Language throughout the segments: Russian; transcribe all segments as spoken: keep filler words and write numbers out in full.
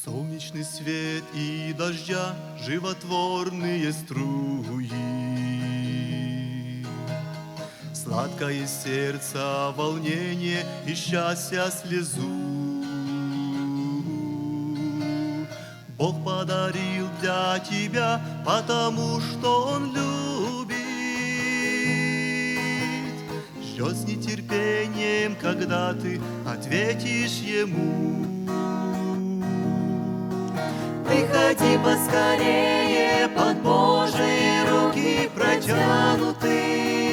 Солнечный свет и дождя, животворные струи. Сладкое сердце, волнение и счастья слезу. Бог подарил для тебя, потому что Он любит. Ждет с нетерпением, когда ты ответишь Ему. Приходи поскорее, под Божьи руки протянуты.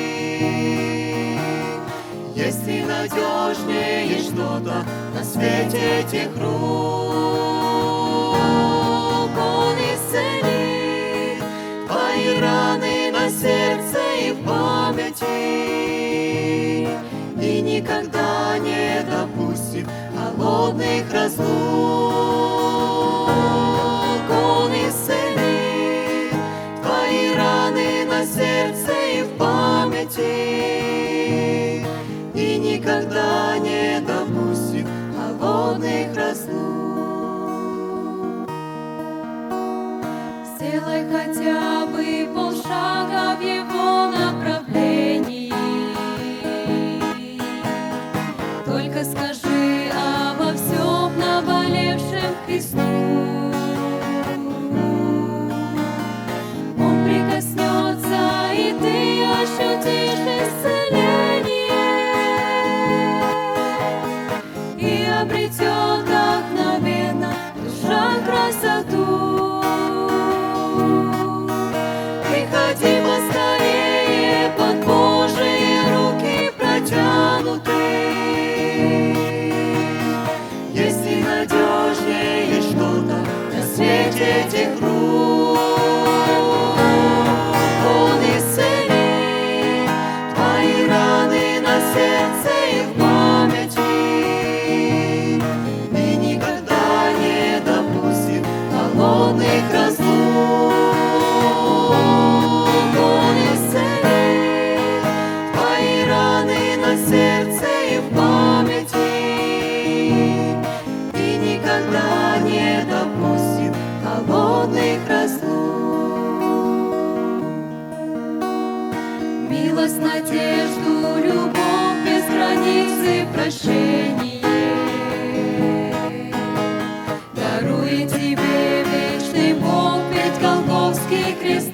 Если надежнее что-то на свете этих рук, Он исцелит твои раны на сердце и в памяти, и никогда не допустит холодных разлук. Он исцелит твои раны на сердце и в памяти, и никогда не допустит холодных разлук. Сделай хотя бы полшага в Его направлении. Только скажи обо всем наболевшем Христу. Он прикоснется, и ты ощутишь исцеление, и обретет мгновенно душа красоту. Приходи поскорее, под Божьи руки протянуты. Если надежнее что-то на свете этих рук, Он исцелит твои раны на сердце и в памяти, и никогда не допустит холодных разлук. Он исцелит твои раны на сердце и в памяти, и никогда не допустит холодных разлук. Милость, надежду, любовь, без границы, прощение дарует тебе вечный Бог, ведь Голгофский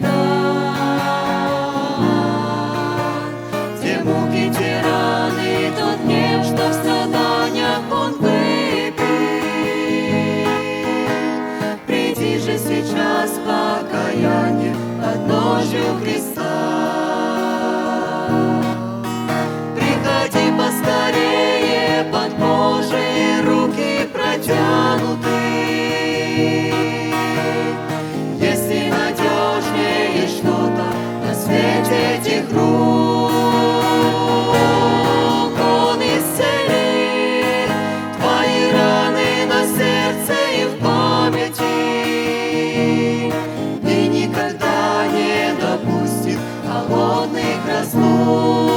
креста. Те муки, те раны, тот гнев, что в страданиях Он выпил. Приди же сейчас в покаяние под ножью Христа. Приходи поскорее, под Божьи руки протянуты. Если надежнее что-то на свете этих рук, Он исцелит твои раны на сердце и в памяти, и никогда не допустит холодных разлук.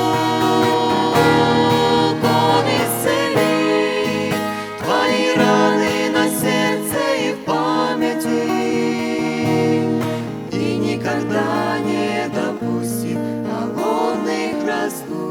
Он исцелит твои раны на сердце и в памяти, и никогда не допустит холодных разлук.